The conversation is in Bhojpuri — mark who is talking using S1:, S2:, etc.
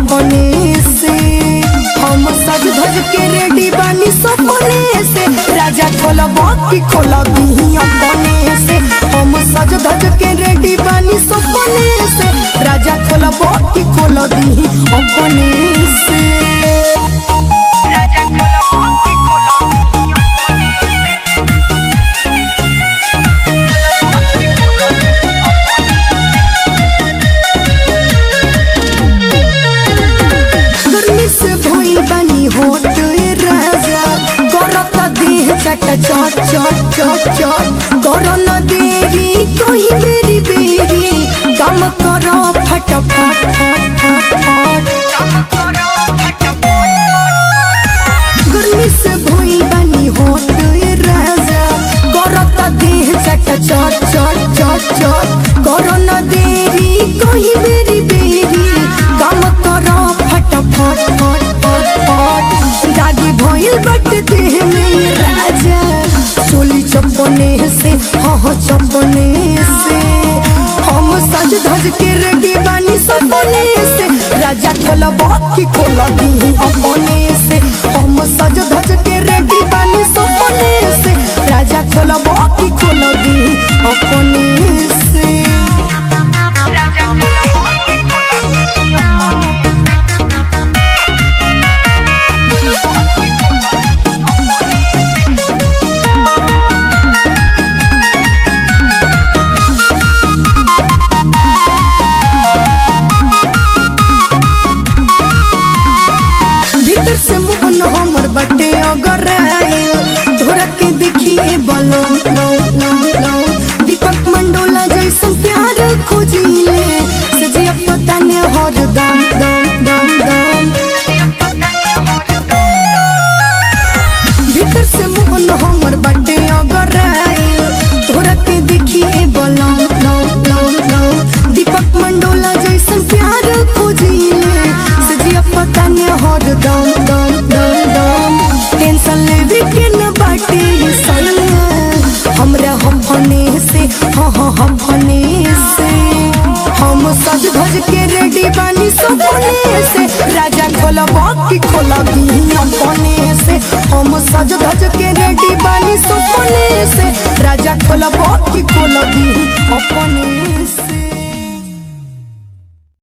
S1: अपने से। हम सज धज के रेडी बानी सपने से, राजा खोलबा की खोला दी अपने से। हम सज धज के रेडी बानी सपने से, राजा खोलबा की खोला दी अपने से। चट चट चट चट चट करो न देरी कोई मेरी बेरी, काम करो फट फट फट फट फट। गर्मी से भोई बनी होत राजा, करो त देह चट चट चट चट चट करो न देरी कोई मेरी बेरी, काम करो फट फट फट फट फट। दागी भोइल बट देह में राजा, चोली चपने से हाँ चपने से। हम सज धज के रेडी बानी सपने से, राजा खोलबा की खोला दी अपने से। हम सज धज के रेडी बानी सपने से, राजा खोलबा की खोला दी अपने से। से मुन हमर बटे अगर धोरा के देखिए बलो लो लो लो। दीपक मंडोला जैसन प्यार खोजिले, सजिया पता ने हर दम दम दम दम। भीतर से मुन हमर बटे अगर धोरा के देखिए बलो लो लो लो। दीपक मंडोला जैसन प्यार खोजिले, सजिया पता ने हर दम दम दम दम। टेंशन लेवे के न बाटे हमरा हम फने से हाँ हाँ हम फने से। हम सज धज के रेडी बानी सपने से, राजा खोलबा की खोला दी अपने से। हम सज धज के रेडी बानी सपने से, राजा खोलबा की खोला दी अपने।